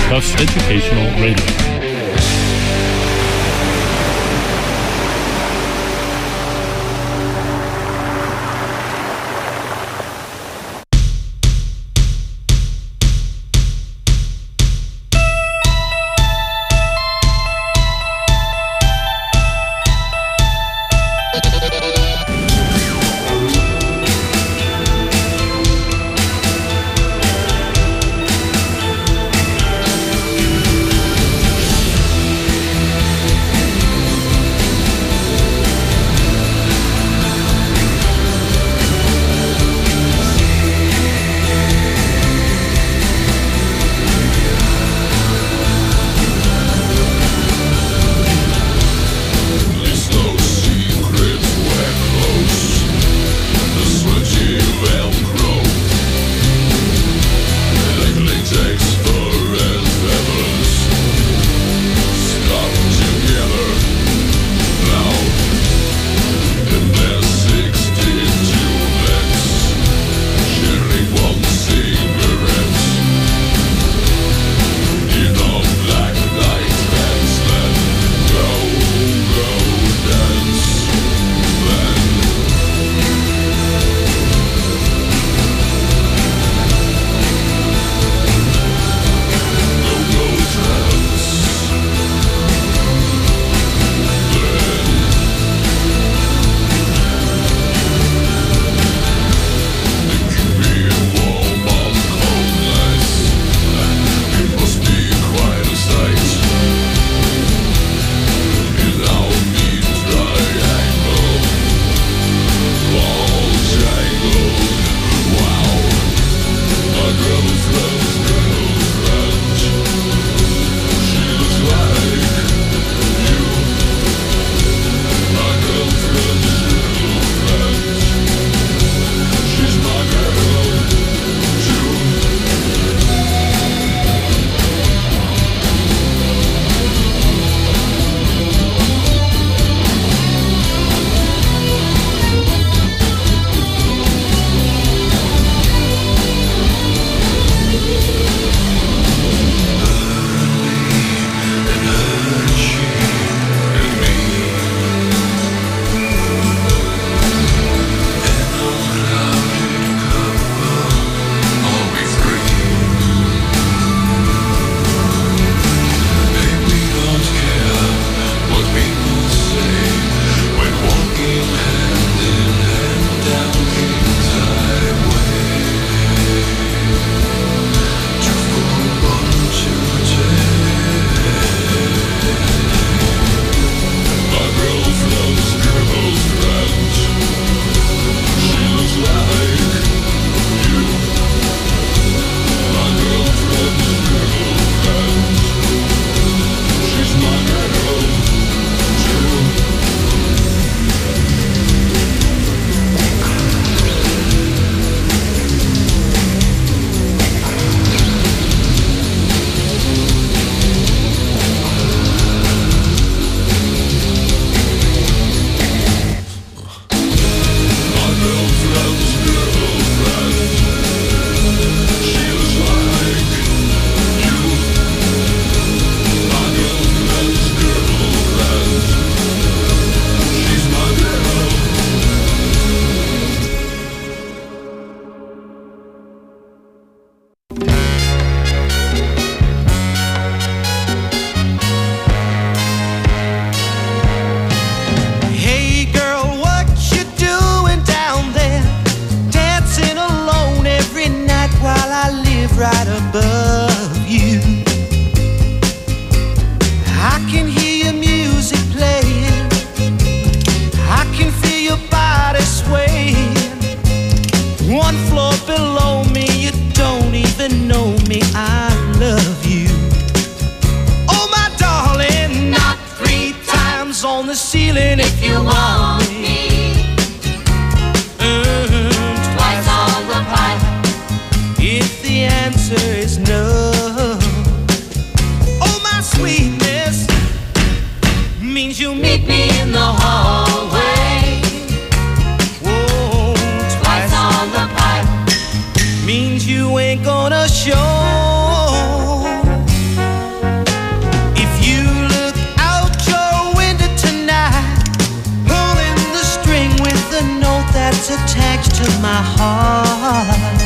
Tufts Educational Radio. Means you ain't gonna show to my heart.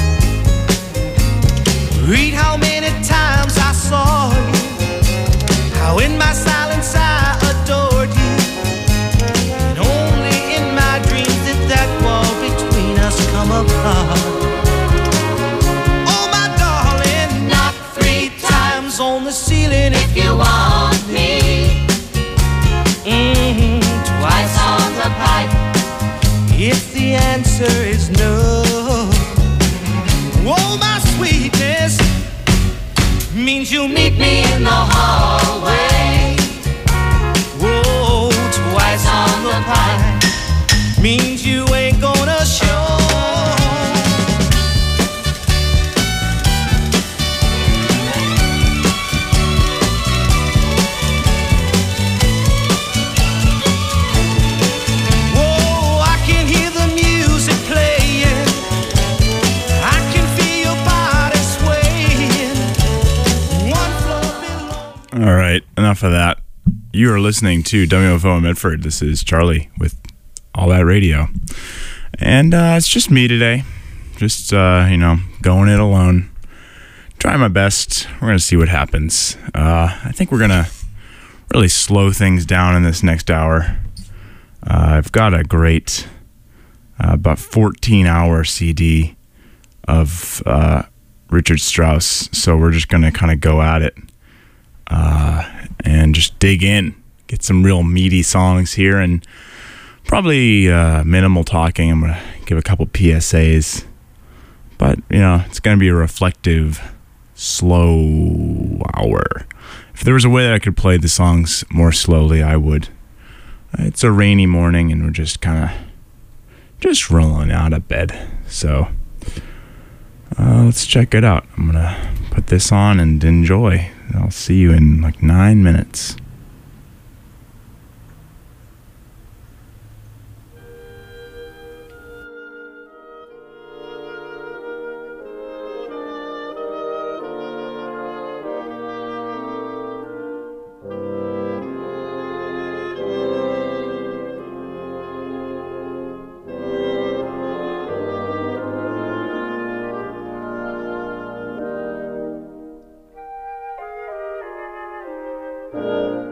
Read how many times I saw you, how in my silence I adored you, and only in my dreams did that wall between us come apart. Oh my darling, knock 3 times on the ceiling if you want me. Twice on the pipe if the answer is no. Oh, my sweetness means you'll meet me in the hallway. Oh, twice on the pipe means you ain't gonna show. All right, enough of that. You are listening to WFO Medford. This is Charlie with All That Radio. And it's just me today. Just, going it alone. Trying my best. We're going to see what happens. I think we're going to really slow things down in this next hour. I've got a great, about 14-hour CD of Richard Strauss. So we're just going to kind of go at it. And just dig in, get some real meaty songs here, and probably minimal talking. I'm going to give a couple PSAs, but, it's going to be a reflective, slow hour. If there was a way that I could play the songs more slowly, I would. It's a rainy morning, and we're just kind of just rolling out of bed, so let's check it out. I'm going to put this on and enjoy. I'll see you in like 9 minutes. Thank you.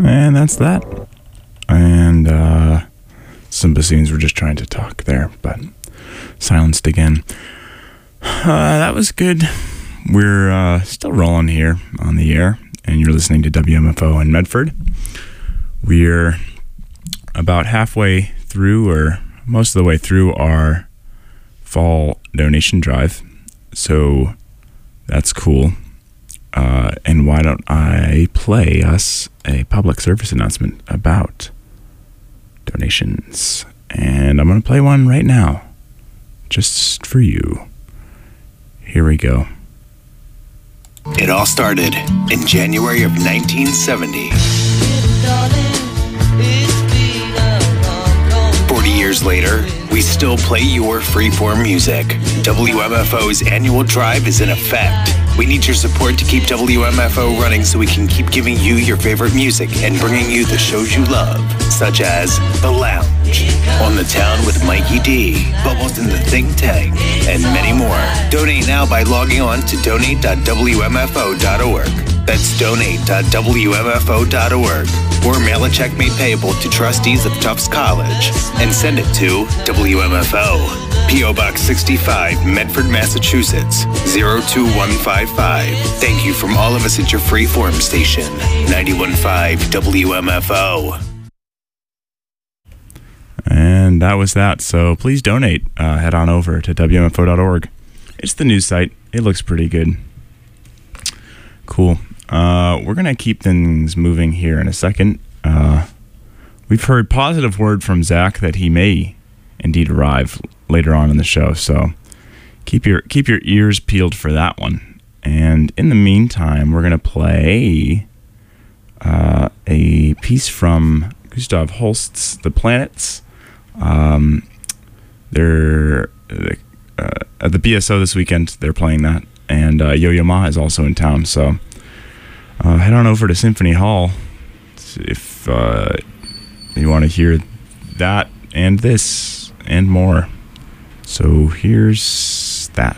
And that's that. And some bassoons were just trying to talk there, but silenced again. That was good. We're still rolling here on the air, and you're listening to WMFO in Medford. We're about halfway through, or most of the way through, our fall donation drive. So that's cool. And why don't I play us a public service announcement about donations? And I'm going to play one right now, just for you. Here we go. It all started in January of 1970. 40 years later, we still play your freeform music. WMFO's annual drive is in effect. We need your support to keep WMFO running so we can keep giving you your favorite music and bringing you the shows you love, such as The Lounge, On the Town with Mikey D, Bubbles in the Think Tank, and many more. Donate now by logging on to donate.wmfo.org. That's donate.wmfo.org. Or mail a check made payable to trustees of Tufts College and send it to WMFO, P.O. Box 65, Medford, Massachusetts, 02155. Thank you from all of us at your freeform station, 91.5 WMFO. And that was that. So please donate. Head on over to WMFO.org. It's the news site. It looks pretty good. Cool. We're going to keep things moving here in a second. We've heard positive word from Zach that he may indeed arrive later on in the show. So keep your ears peeled for that one. And in the meantime, we're going to play a piece from Gustav Holst's The Planets. They're at the BSO this weekend. They're playing that. And Yo-Yo Ma is also in town. So head on over to Symphony Hall if you want to hear that and this and more. So here's that.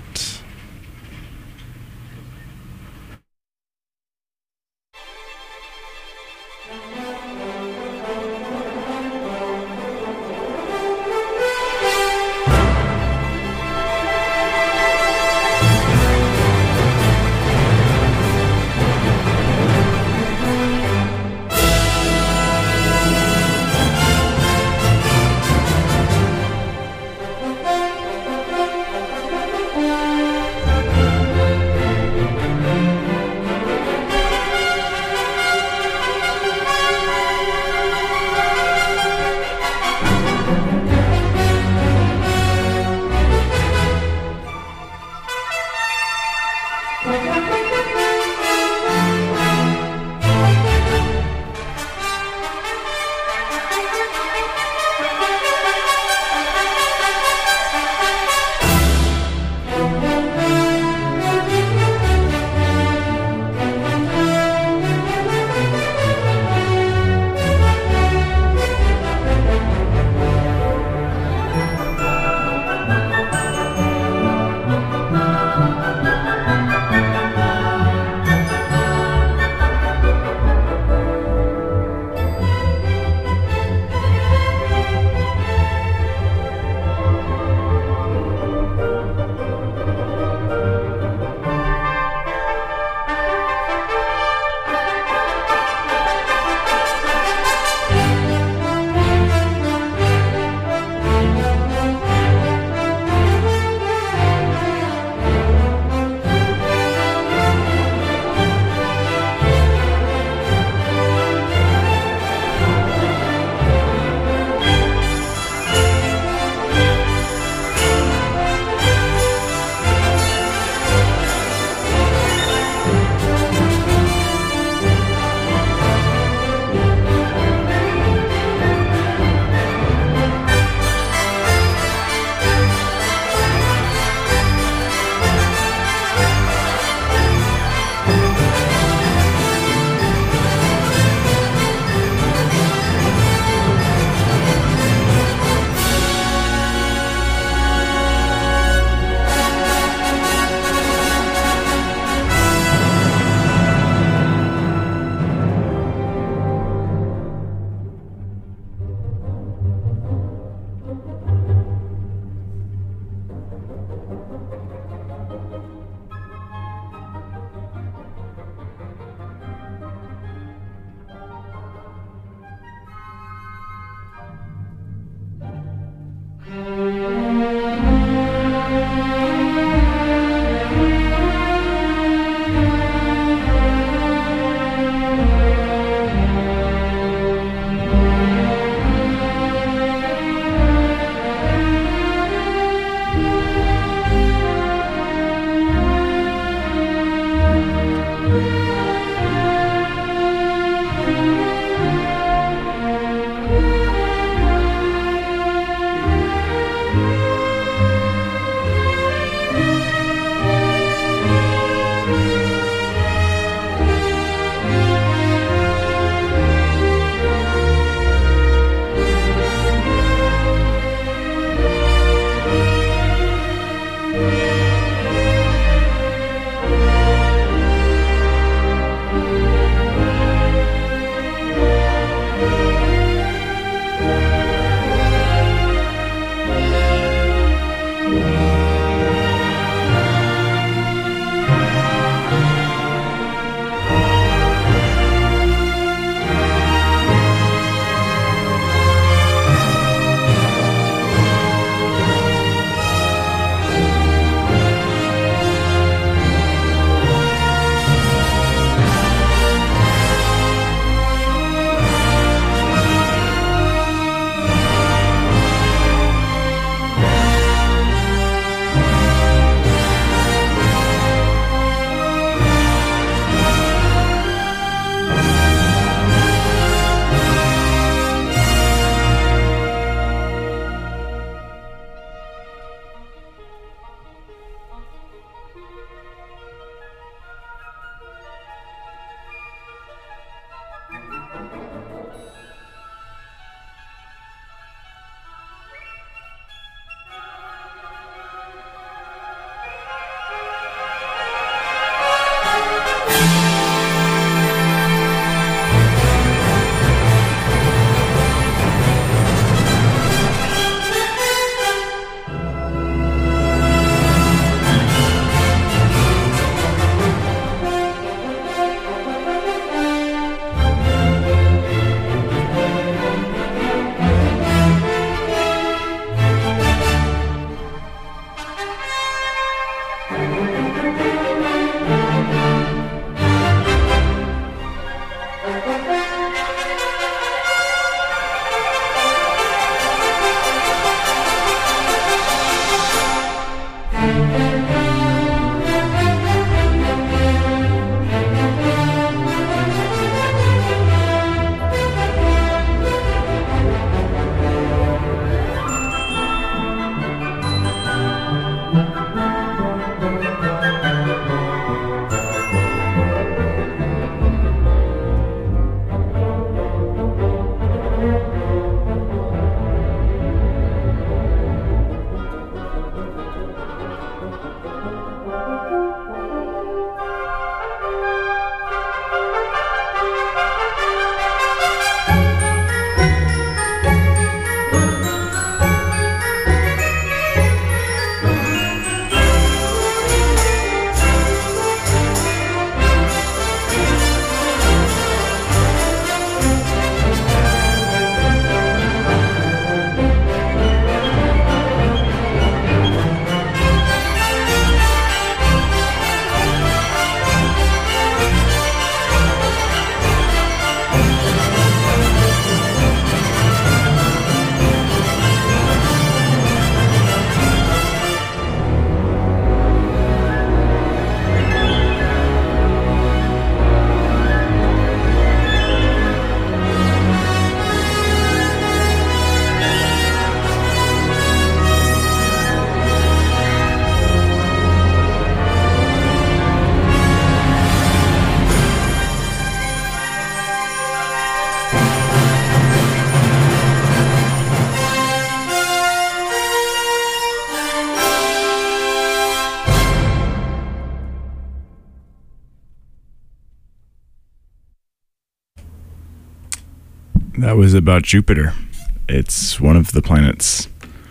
That was about Jupiter. It's one of the planets.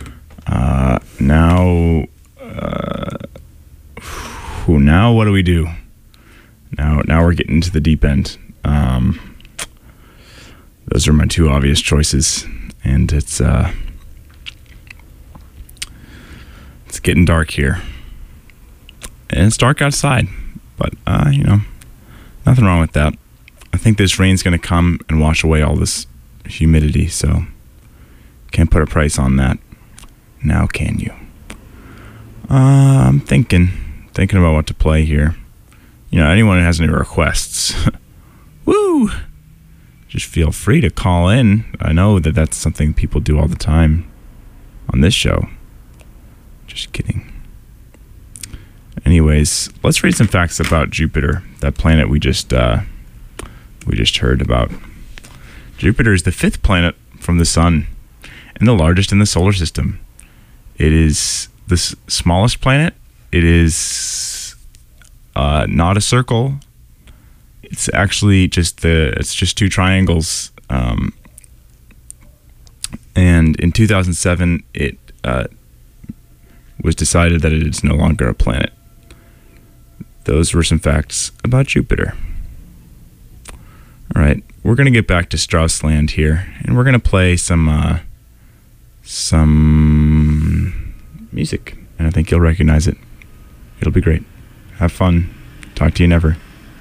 Now what do we do? Now we're getting to the deep end. Those are my two obvious choices, and it's getting dark here, and it's dark outside. But nothing wrong with that. I think this rain's going to come and wash away all this humidity, so can't put a price on that. Now can you? I'm thinking about what to play here. Anyone who has any requests, woo, just feel free to call in. I know that that's something people do all the time on this show. Just kidding. Anyways, let's read some facts about Jupiter, that planet we just heard about. Jupiter is the 5th planet from the sun and the largest in the solar system. It is the smallest planet. It is not a circle. It's actually just two triangles. And in 2007, it was decided that it is no longer a planet. Those were some facts about Jupiter. All right, we're going to get back to Straussland here, and we're going to play some music, and I think you'll recognize it. It'll be great. Have fun. Talk to you never.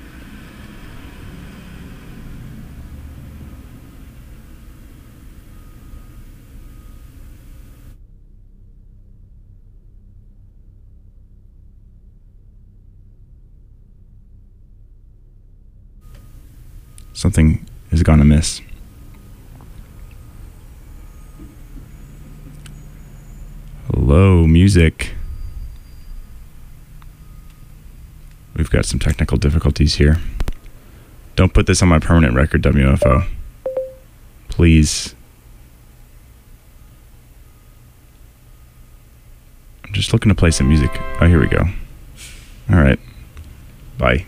Something has gone amiss. Hello, music. We've got some technical difficulties here. Don't put this on my permanent record, WFO. Please. I'm just looking to play some music. Oh, here we go. All right. Bye.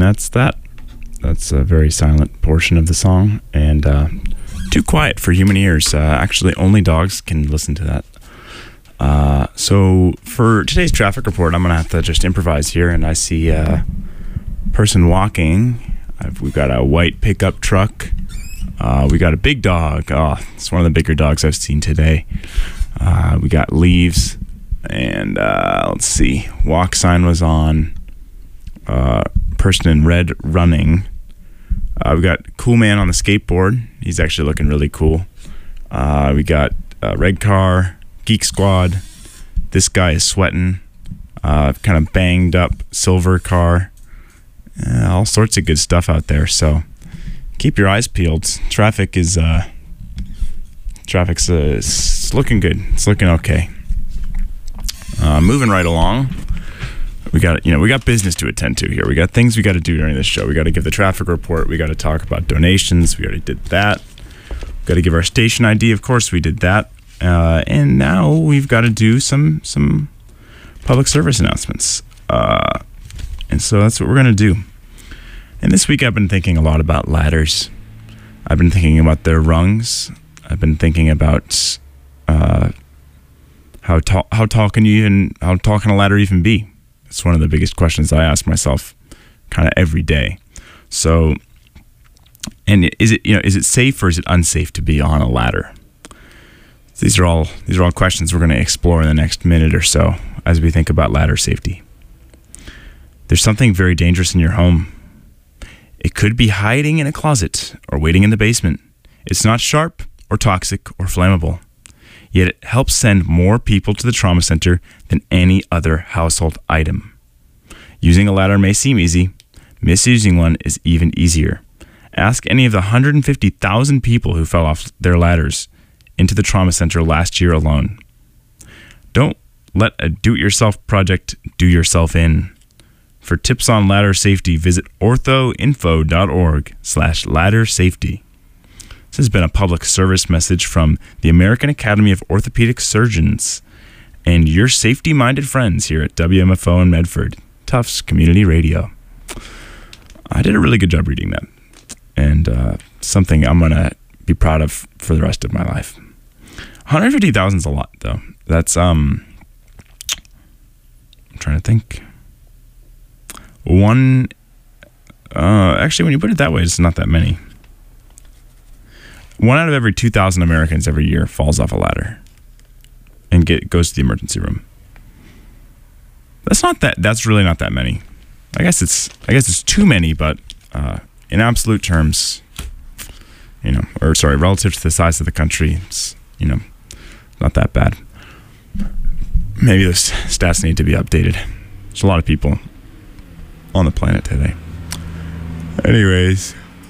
that's that. That's a very silent portion of the song, and too quiet for human ears. Actually, only dogs can listen to that. So for today's traffic report, I'm going to have to just improvise here, and I see a person walking. We've got a white pickup truck. We got a big dog. Oh, it's one of the bigger dogs I've seen today. We got leaves, and let's see. Walk sign was on. Person in red running. We got Cool Man on the skateboard. He's actually looking really cool. We got Red Car, Geek Squad. This guy is sweating. Kind of banged up silver car. All sorts of good stuff out there. So keep your eyes peeled. Traffic's looking good. It's looking okay. Moving right along. We got business to attend to here. We got things we got to do during this show. We got to give the traffic report. We got to talk about donations. We already did that. We got to give our station ID. Of course, we did that. And now we've got to do some public service announcements. And so that's what we're going to do. And this week I've been thinking a lot about ladders. I've been thinking about their rungs. I've been thinking about how tall can a ladder even be? It's one of the biggest questions I ask myself kind of every day. So, and is it safe or is it unsafe to be on a ladder? These are all questions we're going to explore in the next minute or so as we think about ladder safety. There's something very dangerous in your home. It could be hiding in a closet or waiting in the basement. It's not sharp or toxic or flammable. Yet it helps send more people to the trauma center than any other household item. Using a ladder may seem easy. Misusing one is even easier. Ask any of the 150,000 people who fell off their ladders into the trauma center last year alone. Don't let a do-it-yourself project do yourself in. For tips on ladder safety, visit orthoinfo.org/ladder safety. This has been a public service message from the American Academy of Orthopedic Surgeons and your safety-minded friends here at WMFO in Medford, Tufts Community Radio. I did a really good job reading that, and something I'm going to be proud of for the rest of my life. 150,000 is a lot, though. That's, I'm trying to think. Actually, when you put it that way, it's not that many. 1 out of every 2,000 Americans every year falls off a ladder and goes to the emergency room. That's really not that many. I guess it's too many, but in absolute terms, relative to the size of the country, it's not that bad. Maybe those stats need to be updated. There's a lot of people on the planet today. Anyways,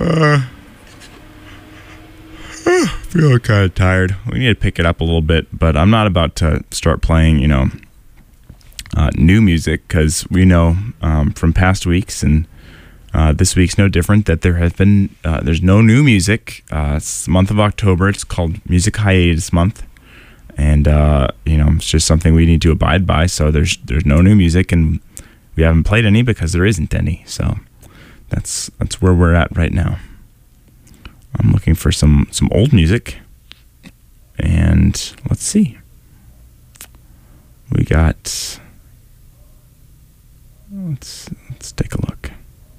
feeling kind of tired. We need to pick it up a little bit, but I'm not about to start playing, new music, because we know from past weeks, and this week's no different, that there's no new music. It's the month of October. It's called Music Hiatus Month, and it's just something we need to abide by. So there's no new music, and we haven't played any because there isn't any. So that's where we're at right now. I'm looking for some old music, and let's see. We got. Let's take a look.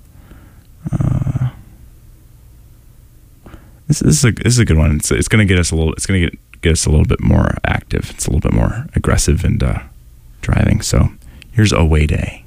This is a good one. It's going to get us a little. It's going to get us a little bit more active. It's a little bit more aggressive and driving. So here's Away Day.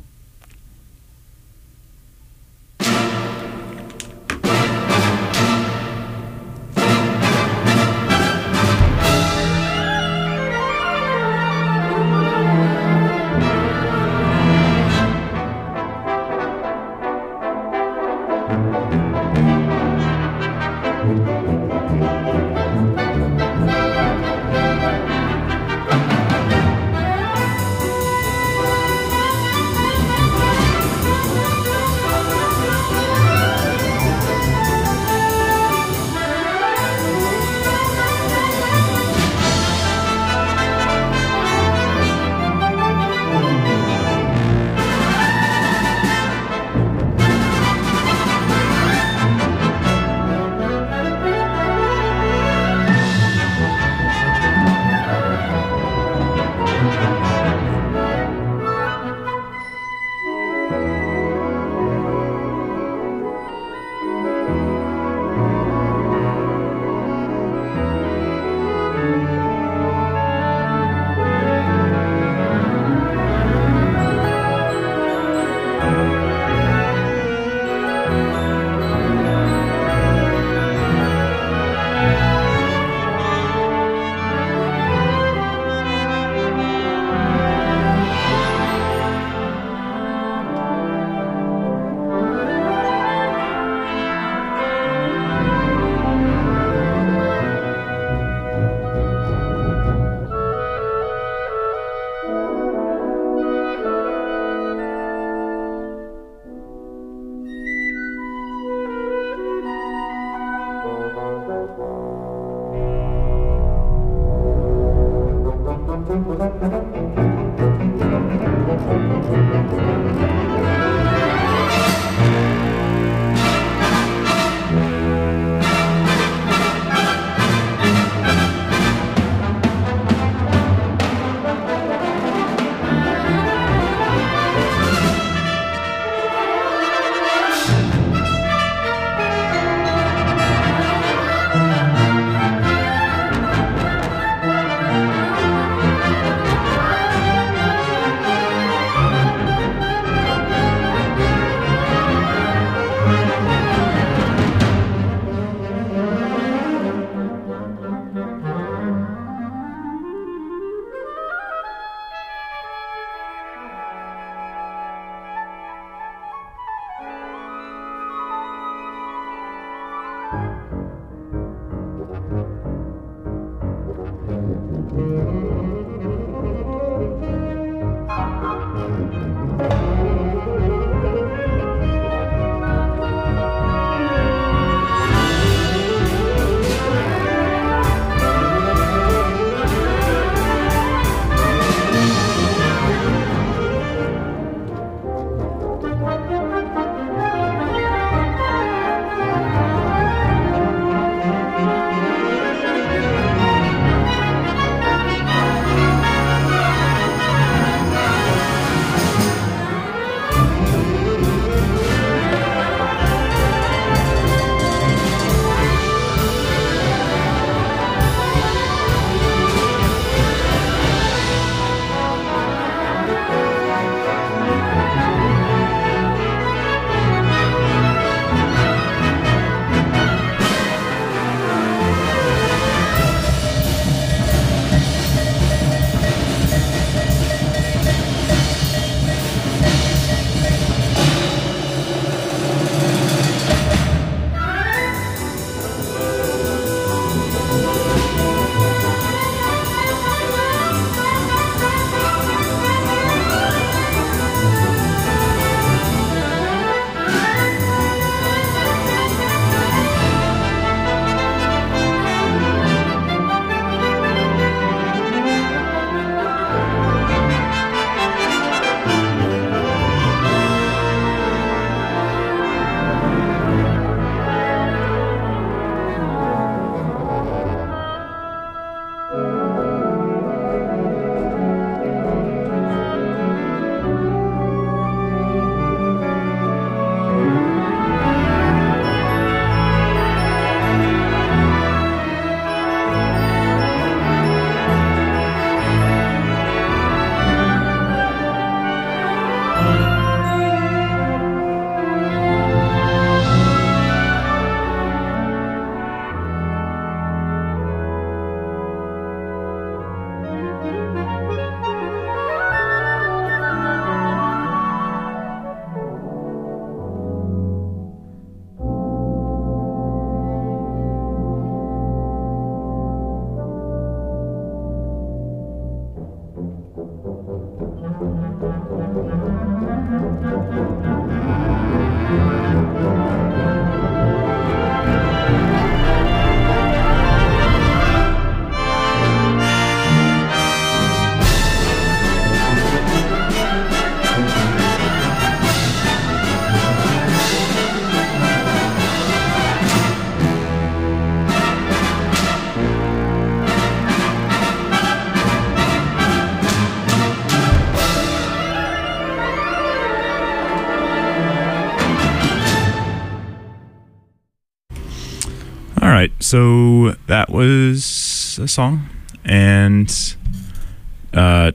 So that was a song, and the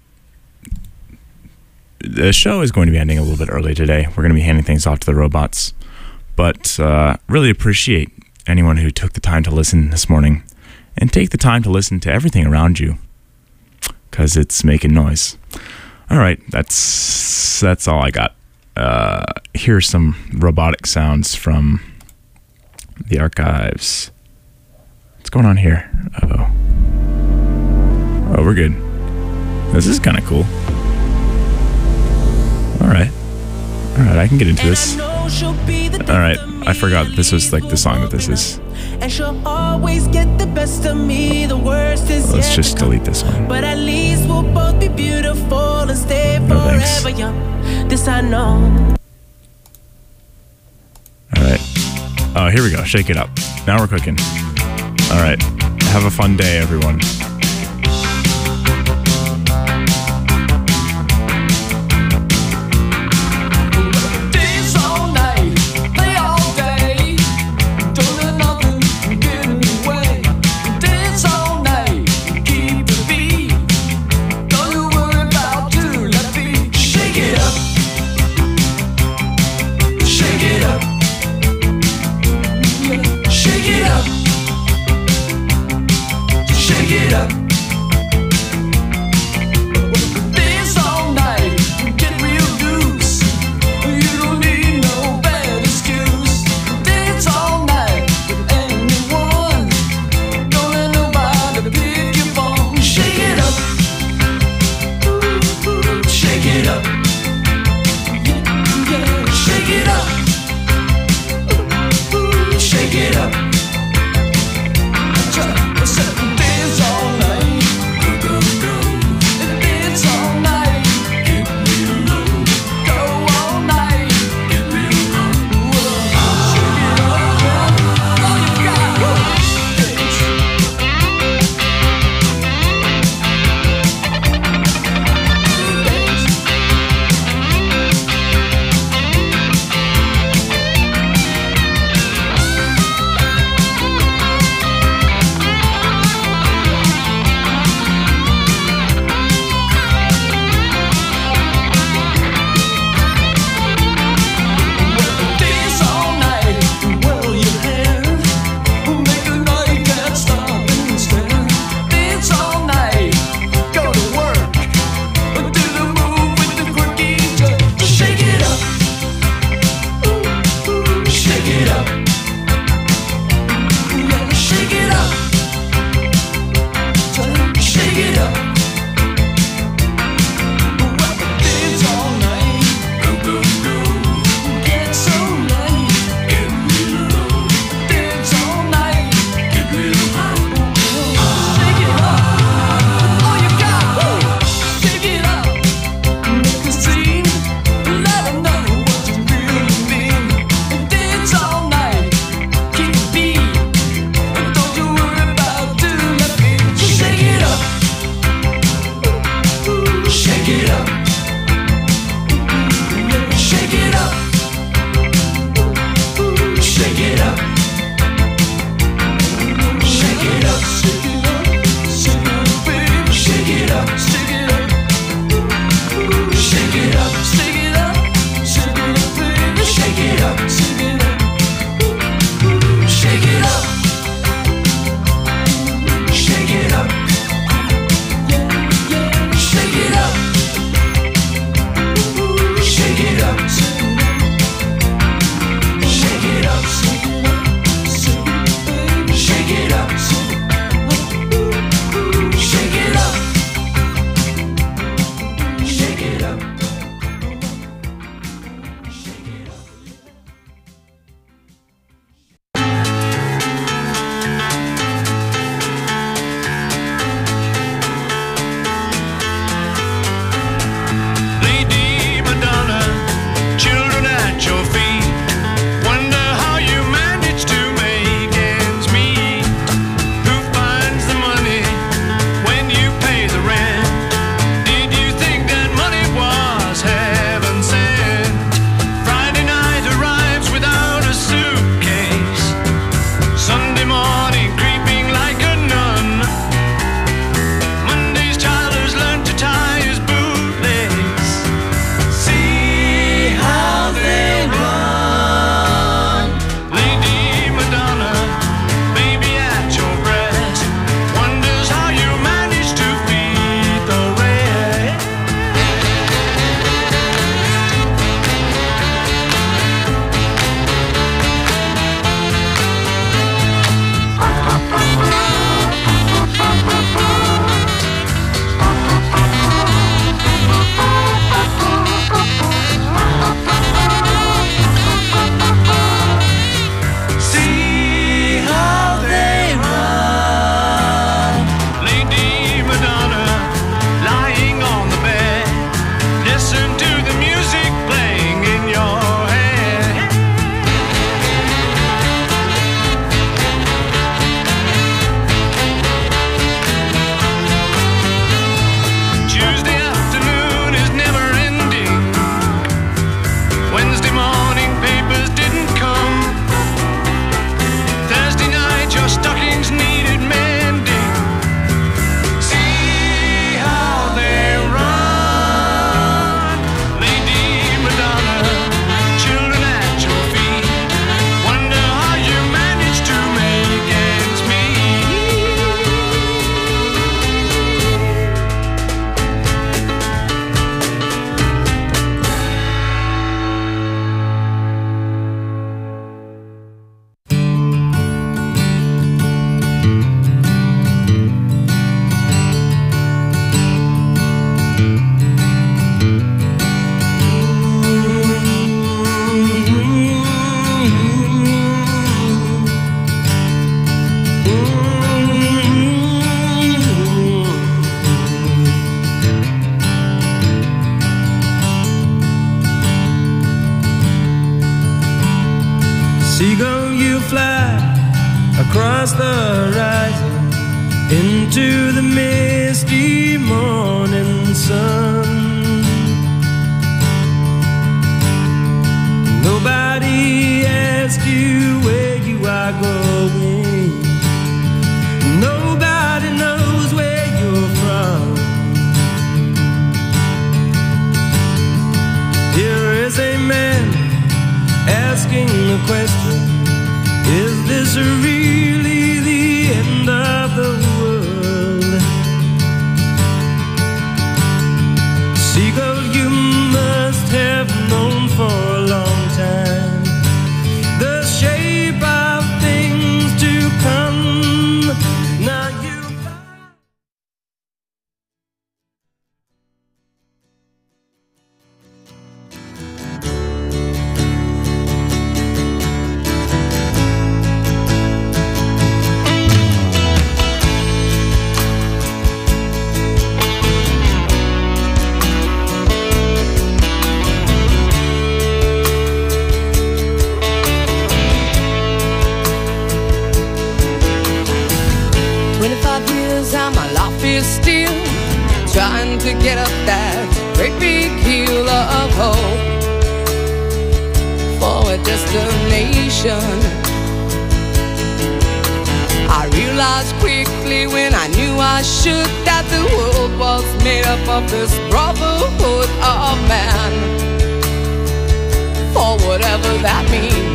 show is going to be ending a little bit early today. We're going to be handing things off to the robots, but really appreciate anyone who took the time to listen this morning, and take the time to listen to everything around you, because it's making noise. All right, that's all I got. Here's some robotic sounds from the archives. What's going on here? Uh-oh. Oh, we're good. This is kind of cool. All right, I can get into this. All right, I forgot that this was like the song that this is. And she'll always get the best of me. The worst is Let's just delete this one. But at least we'll both be beautiful and stay forever young. This I know. All right. Oh, here we go. Shake it up. Now we're cooking. All right. Have a fun day, everyone. When you pay the rent, did you think that money was you fly across the horizon into the misty morning sun. Nobody asks you where you are going. Nobody knows where you're from. Here is a man asking the question, is this really the end of the world? Seagull, you must have known for a long time the shape of things to come. Now you still trying to get up that great big hill of hope for a destination. I realized quickly when I knew I should that the world was made up of this brotherhood of man, for whatever that means.